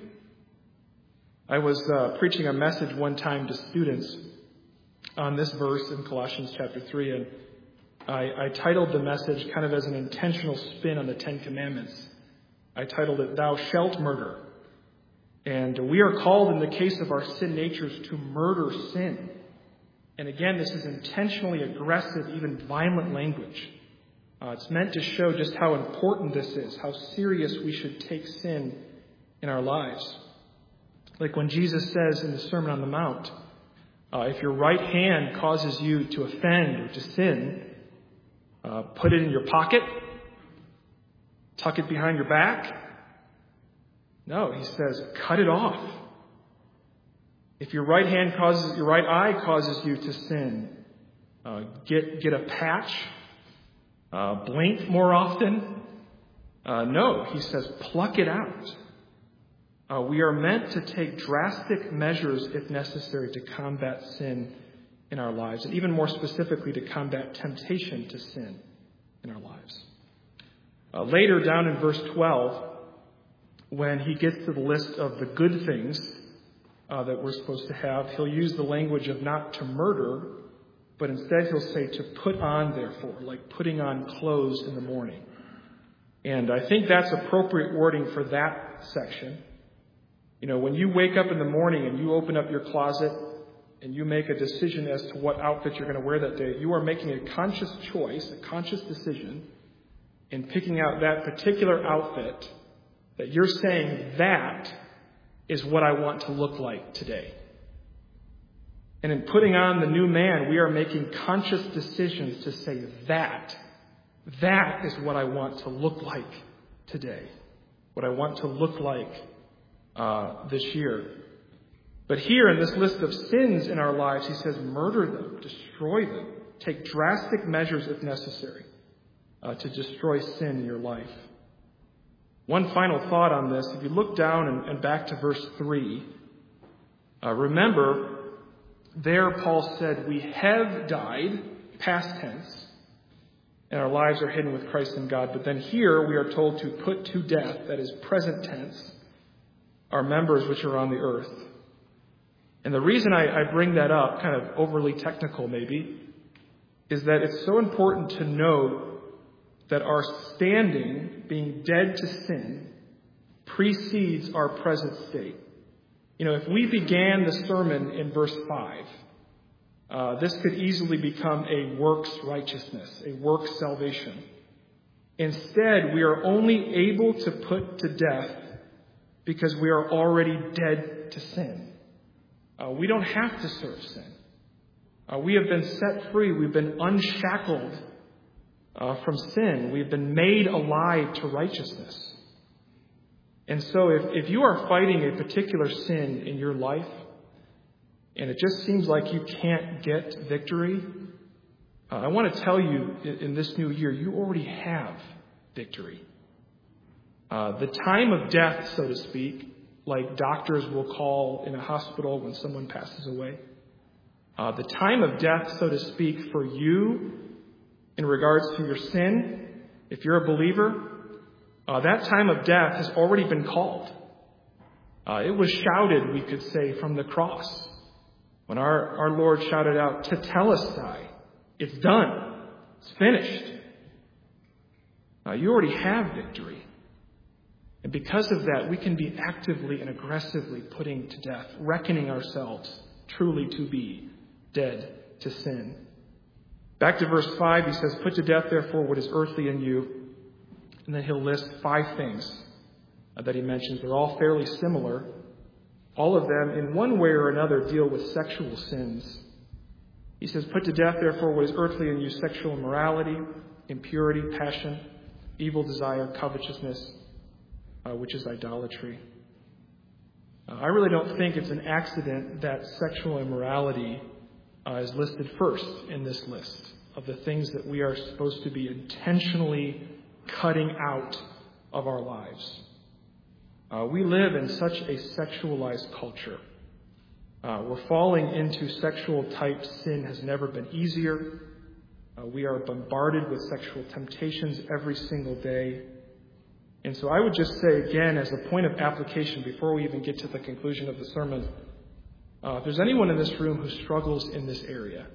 I was uh, preaching a message one time to students on this verse in Colossians chapter three, and I, I titled the message kind of as an intentional spin on the Ten Commandments. I titled it, Thou Shalt Murder. And we are called in the case of our sin natures to murder sin. And again, this is intentionally aggressive, even violent language. Uh, it's meant to show just how important this is, how serious we should take sin in our lives. Like when Jesus says in the Sermon on the Mount, uh, if your right hand causes you to offend or to sin, uh, put it in your pocket, tuck it behind your back. No, he says, cut it off. If your right hand causes, your right eye causes you to sin, uh, get get a patch, uh, blink more often. Uh, no, he says, pluck it out. Uh, we are meant to take drastic measures, if necessary, to combat sin in our lives, and even more specifically, to combat temptation to sin in our lives. Uh, later, down in verse twelve, when he gets to the list of the good things uh, that we're supposed to have, he'll use the language of not to murder, but instead he'll say to put on, therefore, like putting on clothes in the morning. And I think that's appropriate wording for that section. You know, when you wake up in the morning and you open up your closet and you make a decision as to what outfit you're going to wear that day, you are making a conscious choice, a conscious decision in picking out that particular outfit that you're saying that is what I want to look like today. And in putting on the new man, we are making conscious decisions to say that, that is what I want to look like today, what I want to look like uh, this year. But here in this list of sins in our lives, he says murder them, destroy them, take drastic measures if necessary uh, to destroy sin in your life. One final thought on this. If you look down and, and back to verse three, uh, remember, there Paul said, we have died, past tense, and our lives are hidden with Christ in God. But then here we are told to put to death, that is present tense, our members which are on the earth. And the reason I, I bring that up, kind of overly technical maybe, is that it's so important to note that our standing, being dead to sin, precedes our present state. You know, if we began the sermon in verse five, uh, this could easily become a works righteousness, a works salvation. Instead, we are only able to put to death because we are already dead to sin. Uh, we don't have to serve sin. Uh, we have been set free. We've been unshackled uh, from sin. We've been made alive to righteousness. And so if, if you are fighting a particular sin in your life, and it just seems like you can't get victory, uh, I want to tell you in, in this new year, you already have victory. Uh, the time of death, so to speak, like doctors will call in a hospital when someone passes away, uh, the time of death, so to speak, for you in regards to your sin, if you're a believer, uh, that time of death has already been called. Uh, it was shouted, we could say, from the cross when our, our Lord shouted out, "Tetelestai," it's done, it's finished. Uh, you already have victory. And because of that, we can be actively and aggressively putting to death, reckoning ourselves truly to be dead to sin. Back to verse five, he says, "Put to death, therefore, what is earthly in you." And then he'll list five things that he mentions. They're all fairly similar. All of them, in one way or another, deal with sexual sins. He says, "Put to death, therefore, what is earthly in you: sexual immorality, impurity, passion, evil desire, covetousness, uh, which is idolatry." Uh, I really don't think it's an accident that sexual immorality uh, is listed first in this list of the things that we are supposed to be intentionally cutting out of our lives. Uh, we live in such a sexualized culture. Uh, we're falling into sexual type sin has never been easier. Uh, we are bombarded with sexual temptations every single day. And so I would just say again, as a point of application, before we even get to the conclusion of the sermon, uh, if there's anyone in this room who struggles in this area,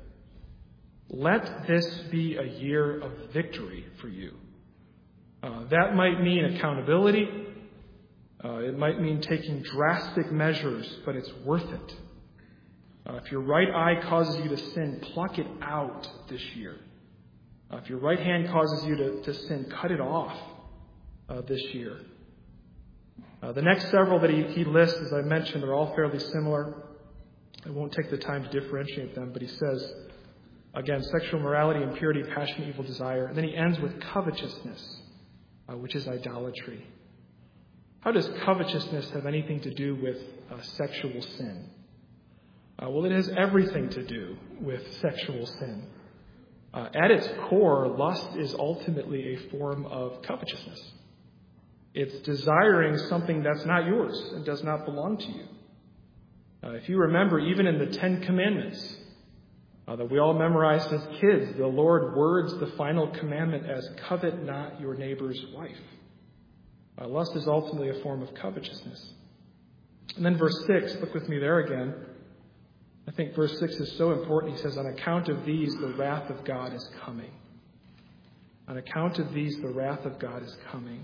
let this be a year of victory for you. Uh, that might mean accountability. Uh, it might mean taking drastic measures, but it's worth it. Uh, if your right eye causes you to sin, pluck it out this year. Uh, if your right hand causes you to, to sin, cut it off uh, this year. Uh, the next several that he, he lists, as I mentioned, are all fairly similar. I won't take the time to differentiate them, but he says, again, sexual morality, impurity, passion, evil desire. And then he ends with covetousness, uh, which is idolatry. How does covetousness have anything to do with uh, sexual sin? Uh, well, it has everything to do with sexual sin. Uh, at its core, lust is ultimately a form of covetousness. It's desiring something that's not yours and does not belong to you. Uh, if you remember, even in the Ten Commandments uh, that we all memorized as kids, the Lord words the final commandment as, "Covet not your neighbor's wife." Uh, lust is ultimately a form of covetousness. And then verse six, look with me there again. I think verse six is so important. He says, "On account of these, the wrath of God is coming." On account of these, the wrath of God is coming.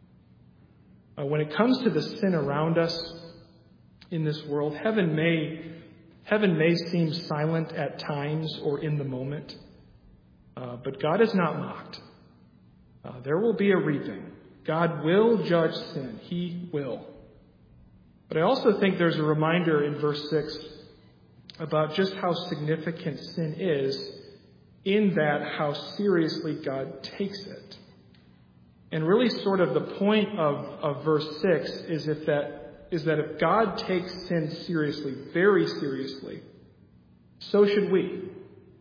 Uh, when it comes to the sin around us in this world, heaven may, heaven may seem silent at times or in the moment, uh, but God is not mocked. Uh, there will be a reaping. God will judge sin. He will. But I also think there's a reminder in verse six about just how significant sin is, in that how seriously God takes it. And really sort of the point of, of verse six is if that is that if God takes sin seriously, very seriously, so should we.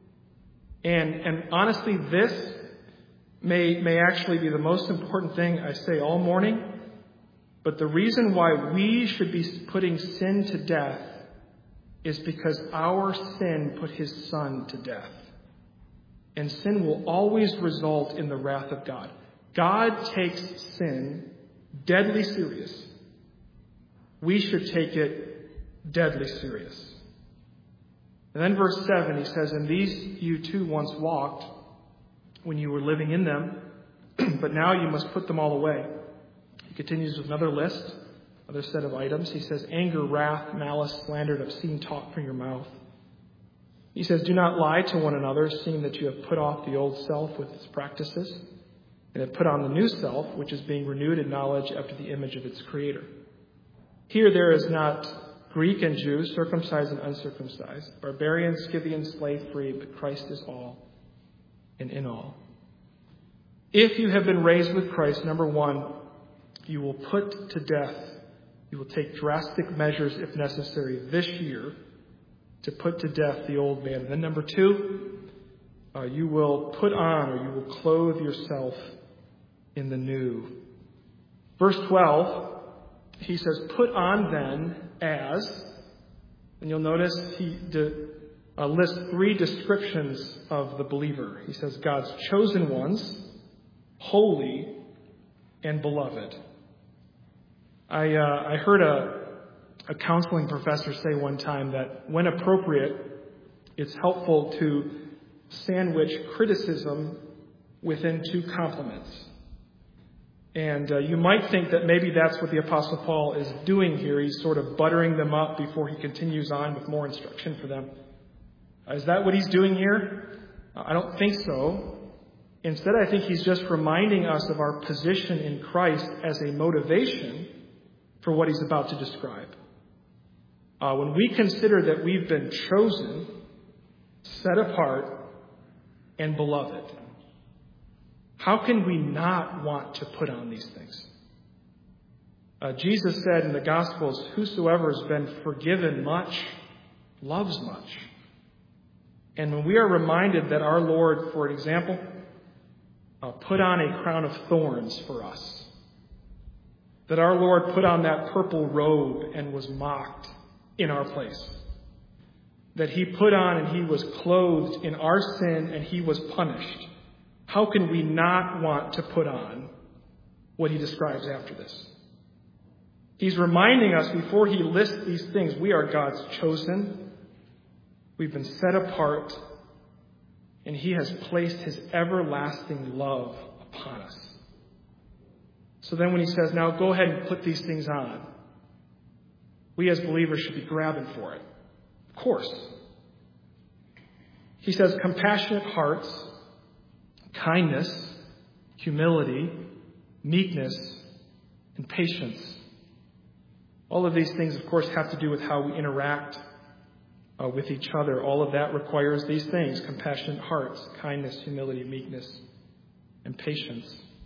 And and honestly, this may may actually be the most important thing I say all morning. But the reason why we should be putting sin to death is because our sin put his Son to death. And sin will always result in the wrath of God. God takes sin deadly serious. We should take it deadly serious. And then verse seven, he says, "In these you too once walked when you were living in them, but now you must put them all away. He continues with another list, another set of items. He says, anger, wrath, malice, slander, and obscene talk from your mouth. He says, do not lie to one another, seeing that you have put off the old self with its practices, and have put on the new self, which is being renewed in knowledge after the image of its creator. Here there is not Greek and Jew, circumcised and uncircumcised, barbarian, Scythian, slave free, but Christ is all and in all. If you have been raised with Christ, number one, you will put to death, you will take drastic measures if necessary this year to put to death the old man. And then number two, uh, you will put on or you will clothe yourself in the new. Verse twelve, he says, put on then as, and you'll notice he de, uh, lists three descriptions of the believer. He says, God's chosen ones, holy, and beloved. I uh, I heard a, a counseling professor say one time that when appropriate, it's helpful to sandwich criticism within two compliments. And uh, you might think that maybe that's what the Apostle Paul is doing here. He's sort of buttering them up before he continues on with more instruction for them. Uh, is that what he's doing here? Uh, I don't think so. Instead, I think he's just reminding us of our position in Christ as a motivation for what he's about to describe. Uh, when we consider that we've been chosen, set apart, and beloved, how can we not want to put on these things? Uh, Jesus said in the Gospels, whosoever has been forgiven much loves much. And when we are reminded that our Lord, for example, uh, put on a crown of thorns for us, that our Lord put on that purple robe and was mocked in our place, that he put on and he was clothed in our sin and he was punished, how can we not want to put on what he describes after this? He's reminding us before he lists these things, we are God's chosen. We've been set apart. And he has placed his everlasting love upon us. So then when he says, now go ahead and put these things on, we as believers should be grabbing for it. Of course. He says, compassionate hearts, kindness, humility, meekness, and patience. All of these things, of course, have to do with how we interact uh, with each other. All of that requires these things: compassionate hearts, kindness, humility, meekness, and patience.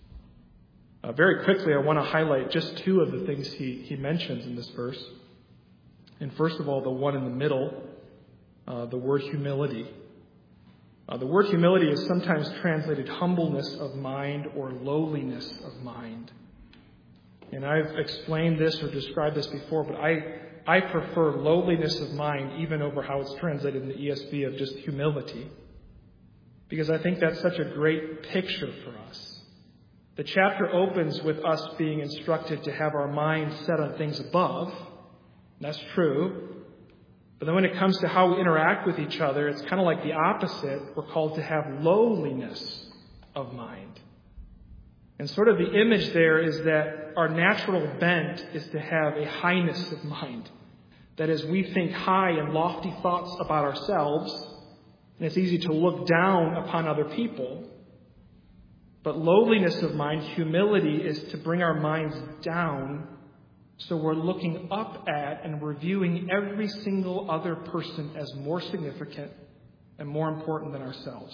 Uh, very quickly, I want to highlight just two of the things he, he mentions in this verse. And first of all, the one in the middle, uh, the word humility. Uh, the word humility is sometimes translated humbleness of mind or lowliness of mind. And I've explained this or described this before, but I, I prefer lowliness of mind even over how it's translated in the E S V of just humility, because I think that's such a great picture for us. The chapter opens with us being instructed to have our minds set on things above. That's true. But then when it comes to how we interact with each other, it's kind of like the opposite. We're called to have lowliness of mind. And sort of the image there is that our natural bent is to have a highness of mind. That is, we think high and lofty thoughts about ourselves, and it's easy to look down upon other people. But lowliness of mind, humility, is to bring our minds down, so we're looking up at and reviewing every single other person as more significant and more important than ourselves.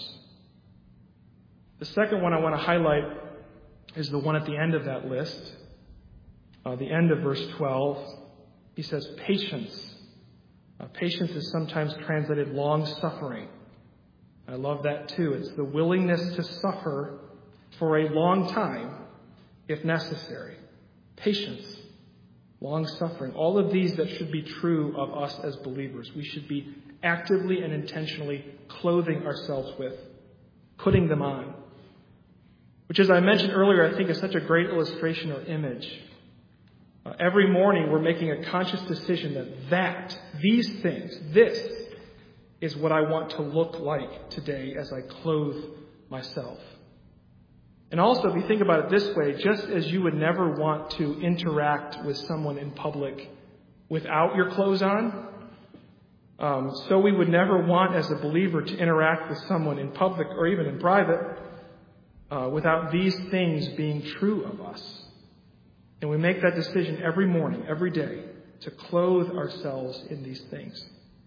The second one I want to highlight is the one at the end of that list. Uh, the end of verse twelve. He says patience. Uh, patience is sometimes translated long-suffering. I love that too. It's the willingness to suffer for a long time if necessary. Patience. Long-suffering. All of these that should be true of us as believers. We should be actively and intentionally clothing ourselves with, putting them on. Which, as I mentioned earlier, I think is such a great illustration or image. Uh, every morning we're making a conscious decision that that, these things, this is what I want to look like today as I clothe myself. And also, if you think about it this way, just as you would never want to interact with someone in public without your clothes on, um, so we would never want as a believer to interact with someone in public or even in private uh, without these things being true of us. And we make that decision every morning, every day, to clothe ourselves in these things.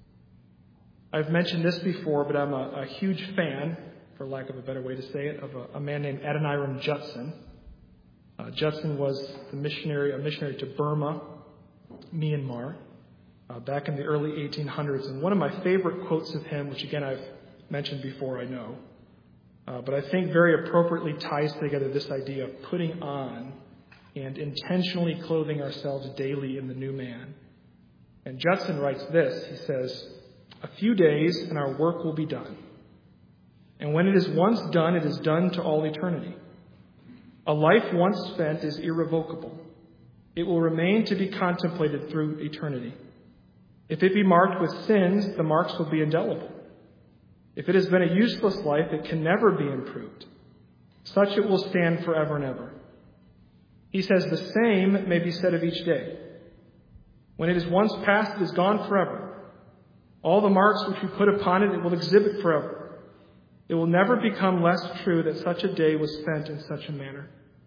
I've mentioned this before, but I'm a, a huge fan, for lack of a better way to say it, of a, a man named Adoniram Judson. Uh, Judson was the missionary, a missionary to Burma, Myanmar, uh, back in the early eighteen hundreds. And one of my favorite quotes of him, which again I've mentioned before, I know, uh, but I think very appropriately ties together this idea of putting on and intentionally clothing ourselves daily in the new man. And Judson writes this. He says, "A few days and our work will be done. And when it is once done, it is done to all eternity. A life once spent is irrevocable. It will remain to be contemplated through eternity. If it be marked with sins, the marks will be indelible. If it has been a useless life, it can never be improved. Such it will stand forever and ever." He says the same may be said of each day. When it is once past, it is gone forever. All the marks which we put upon it, it will exhibit forever. It will never become less true that such a day was spent in such a manner.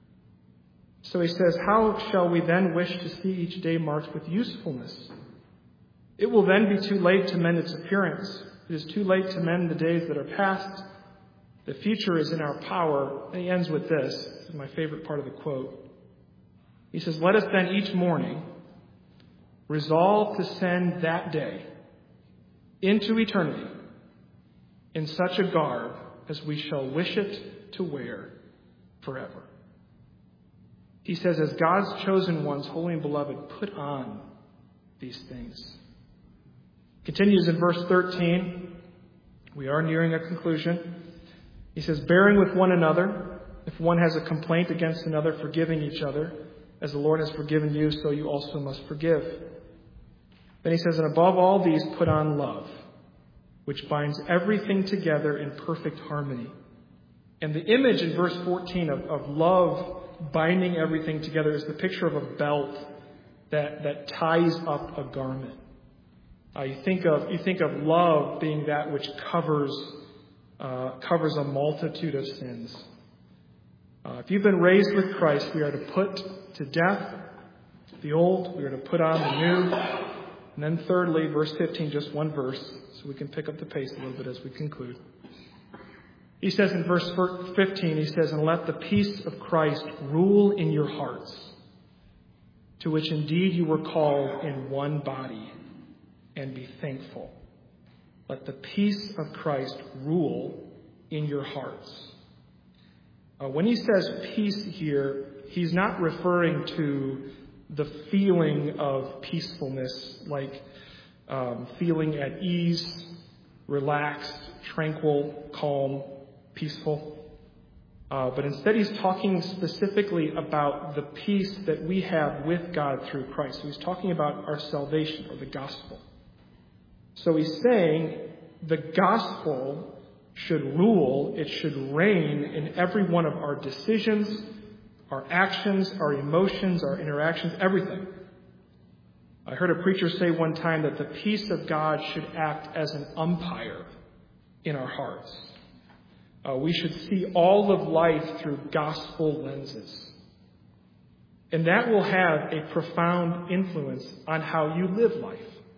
So he says, how shall we then wish to see each day marked with usefulness? It will then be too late to mend its appearance. It is too late to mend the days that are past. The future is in our power. And he ends with this. This is my favorite part of the quote. He says, let us then each morning resolve to send that day into eternity in such a garb as we shall wish it to wear forever. He says, as God's chosen ones, holy and beloved, put on these things. Continues in verse thirteen. We are nearing a conclusion. He says, bearing with one another, if one has a complaint against another, forgiving each other, as the Lord has forgiven you, so you also must forgive. Then he says, and above all these, put on love, which binds everything together in perfect harmony. And the image in verse fourteen of, of love binding everything together is the picture of a belt that, that ties up a garment. Uh, you think of you think of love being that which covers uh, covers a multitude of sins. Uh, if you've been raised with Christ, we are to put to death the old, we are to put on the new. And then thirdly, verse fifteen, just one verse, so we can pick up the pace a little bit as we conclude. He says in verse fifteen, he says, and let the peace of Christ rule in your hearts, to which indeed you were called in one body, and be thankful. Let the peace of Christ rule in your hearts. Uh, when he says peace here, he's not referring to the feeling of peacefulness, like um, feeling at ease, relaxed, tranquil, calm, peaceful. Uh, but instead he's talking specifically about the peace that we have with God through Christ. So he's talking about our salvation, or the gospel. So he's saying the gospel should rule, it should reign in every one of our decisions, our actions, our emotions, our interactions, everything. I heard a preacher say one time that the peace of God should act as an umpire in our hearts. Uh, we should see all of life through gospel lenses. And that will have a profound influence on how you live life.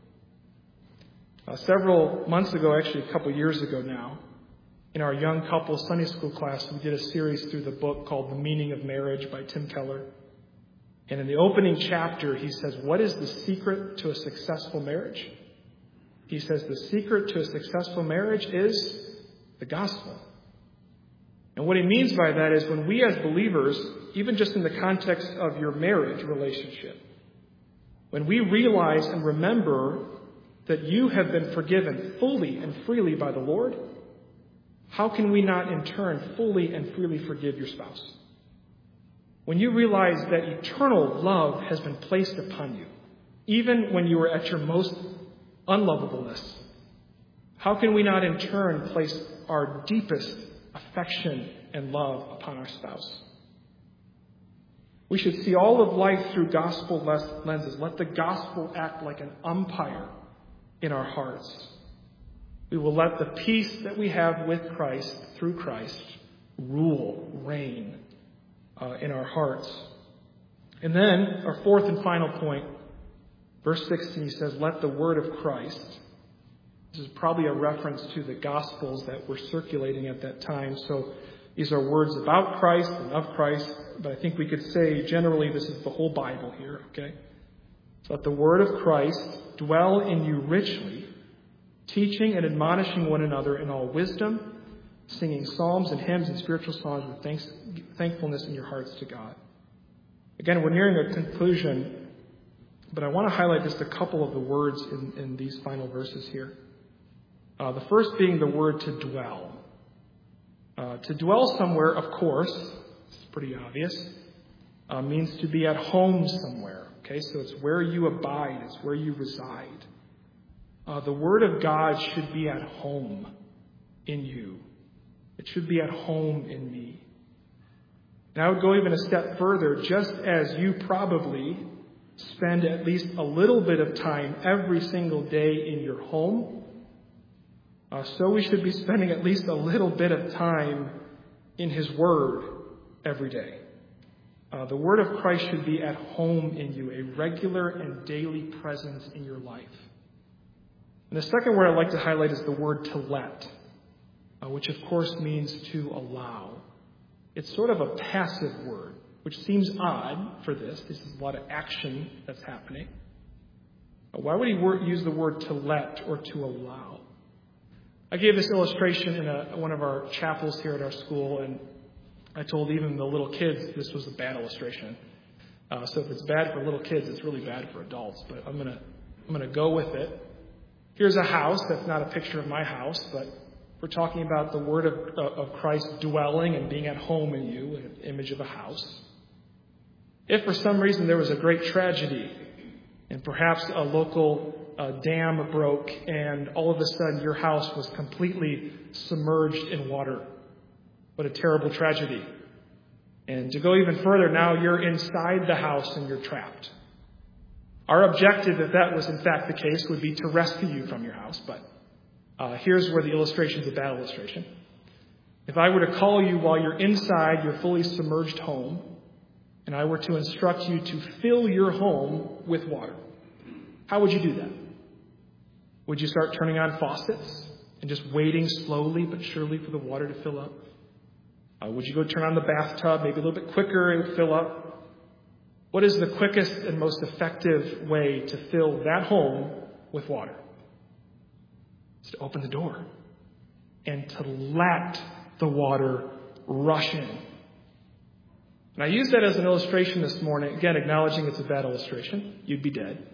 Uh, several months ago, actually a couple years ago now, in our young couple Sunday school class, we did a series through the book called The Meaning of Marriage by Tim Keller. And in the opening chapter, he says, what is the secret to a successful marriage? He says the secret to a successful marriage is the gospel. And what he means by that is when we as believers, even just in the context of your marriage relationship, when we realize and remember that you have been forgiven fully and freely by the Lord, how can we not in turn fully and freely forgive your spouse? When you realize that eternal love has been placed upon you, even when you were at your most unlovableness, how can we not in turn place our deepest affection and love upon our spouse. We should see all of life through gospel lenses. Let the gospel act like an umpire in our hearts. We will let the peace that we have with Christ, through Christ, rule, reign uh, in our hearts. And then, our fourth and final point, verse sixteen, he says, let the word of Christ. This is probably a reference to the Gospels that were circulating at that time. So these are words about Christ and of Christ, but I think we could say generally this is the whole Bible here, okay? So let the word of Christ dwell in you richly, teaching and admonishing one another in all wisdom, singing psalms and hymns and spiritual songs with thanks, thankfulness in your hearts to God. Again, we're nearing a conclusion, but I want to highlight just a couple of the words in, in these final verses here. Uh, the first being the word to dwell. Uh, to dwell somewhere, of course, it's pretty obvious, uh, means to be at home somewhere. Okay, so it's where you abide, it's where you reside. Uh, the word of God should be at home in you. It should be at home in me. And I would go even a step further, just as you probably spend at least a little bit of time every single day in your home, uh, so we should be spending at least a little bit of time in His Word every day. Uh, the Word of Christ should be at home in you, a regular and daily presence in your life. And the second word I'd like to highlight is the word to let, uh, which of course means to allow. It's sort of a passive word, which seems odd for this. This is a lot of action that's happening. Why would he use the word to let or to allow? I gave this illustration in a, one of our chapels here at our school, and I told even the little kids this was a bad illustration. Uh, so if it's bad for little kids, it's really bad for adults. But I'm gonna I'm gonna go with it. Here's a house. That's not a picture of my house, but we're talking about the word of, of Christ dwelling and being at home in you, an image of a house. If for some reason there was a great tragedy, and perhaps a local uh, dam broke, and all of a sudden your house was completely submerged in water. What a terrible tragedy. And to go even further, now you're inside the house and you're trapped. Our objective, if that was in fact the case, would be to rescue you from your house. But uh, here's where the illustration is a bad illustration. If I were to call you while you're inside your fully submerged home, and I were to instruct you to fill your home with water, how would you do that? Would you start turning on faucets and just waiting slowly but surely for the water to fill up? Uh, would you go turn on the bathtub, maybe a little bit quicker, it would fill up? What is the quickest and most effective way to fill that home with water? It's to open the door and to let the water rush in. And I use that as an illustration this morning, again, acknowledging it's a bad illustration. You'd be dead.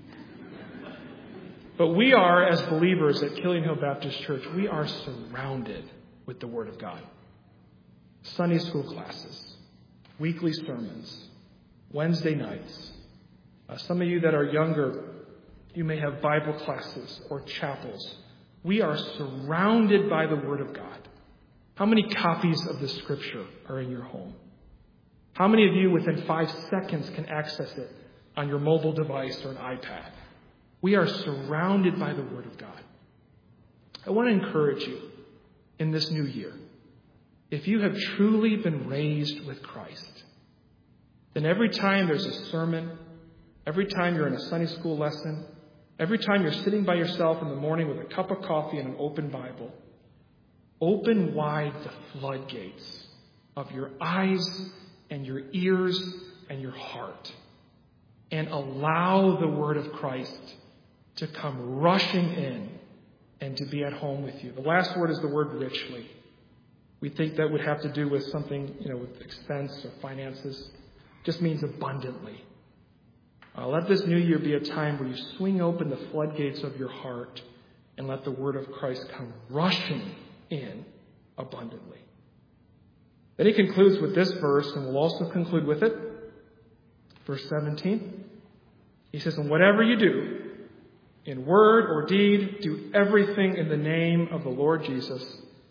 But we are, as believers at Killian Hill Baptist Church, we are surrounded with the Word of God. Sunday school classes, weekly sermons, Wednesday nights. Uh, some of you that are younger, you may have Bible classes or chapels. We are surrounded by the Word of God. How many copies of the Scripture are in your home? How many of you within five seconds can access it on your mobile device or an iPad? We are surrounded by the Word of God. I want to encourage you in this new year. If you have truly been raised with Christ, then every time there's a sermon, every time you're in a Sunday school lesson, every time you're sitting by yourself in the morning with a cup of coffee and an open Bible, open wide the floodgates of your eyes and your ears and your heart, and allow the Word of Christ to come rushing in and to be at home with you. The last word is the word richly. We think that would have to do with something, you know, with expense or finances. It just means abundantly. Uh, let this new year be a time where you swing open the floodgates of your heart and let the Word of Christ come rushing in abundantly. Then he concludes with this verse, and we'll also conclude with it. Verse seventeen. He says, and whatever you do, in word or deed, do everything in the name of the Lord Jesus,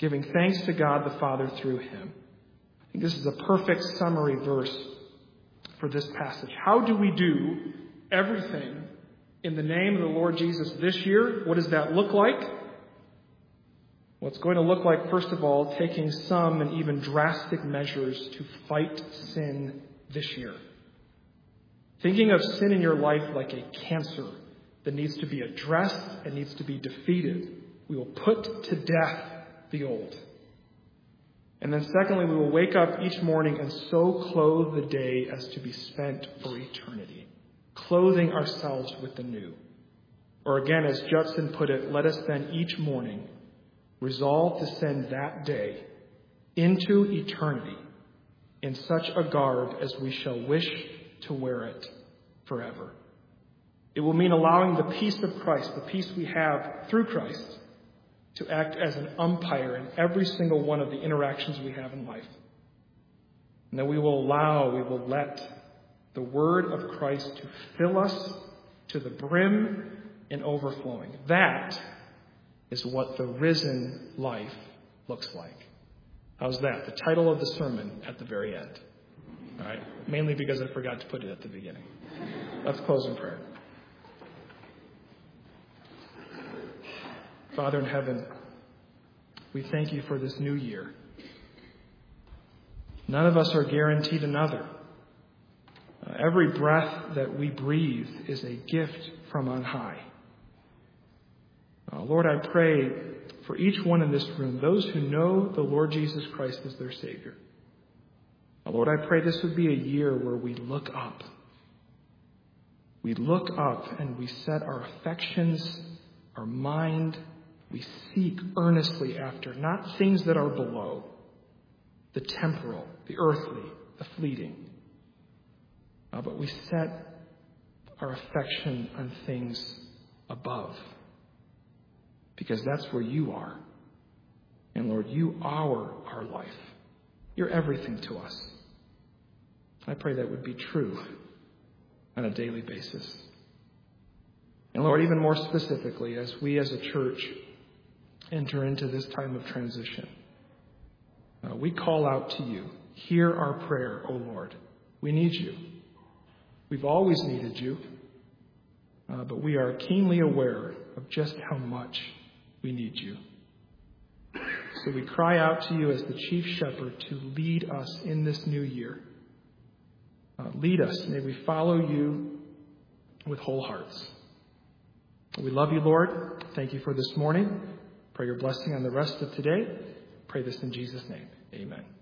giving thanks to God the Father through him. I think this is a perfect summary verse for this passage. How do we do everything in the name of the Lord Jesus this year? What does that look like? Well, it's going to look like, first of all, taking some and even drastic measures to fight sin this year. Thinking of sin in your life like a cancer that needs to be addressed and needs to be defeated. We will put to death the old. And then secondly, we will wake up each morning and so clothe the day as to be spent for eternity, clothing ourselves with the new. Or again, as Judson put it, let us then each morning resolve to send that day into eternity in such a garb as we shall wish to wear it forever. It will mean allowing the peace of Christ, the peace we have through Christ, to act as an umpire in every single one of the interactions we have in life. And that we will allow, we will let the word of Christ to fill us to the brim and overflowing. That is what the risen life looks like. How's that? The title of the sermon at the very end. All right? Mainly because I forgot to put it at the beginning. Let's close in prayer. Father in heaven, we thank you for this new year. None of us are guaranteed another. Uh, every breath that we breathe is a gift from on high. Uh, Lord, I pray for each one in this room, those who know the Lord Jesus Christ as their Savior. Uh, Lord, I pray this would be a year where we look up. We look up and we set our affections, our mind, we seek earnestly after, not things that are below, the temporal, the earthly, the fleeting. Uh, but we set our affection on things above. Because that's where you are. And Lord, you are our life. You're everything to us. I pray that would be true on a daily basis. And Lord, even more specifically, as we as a church enter into this time of transition, uh, we call out to you. Hear our prayer, O Lord. We need you. We've always needed you. Uh, but we are keenly aware of just how much we need you. So we cry out to you as the chief shepherd to lead us in this new year. Uh, lead us. May we follow you with whole hearts. We love you, Lord. Thank you for this morning. Pray your blessing on the rest of today. Pray this in Jesus' name. Amen.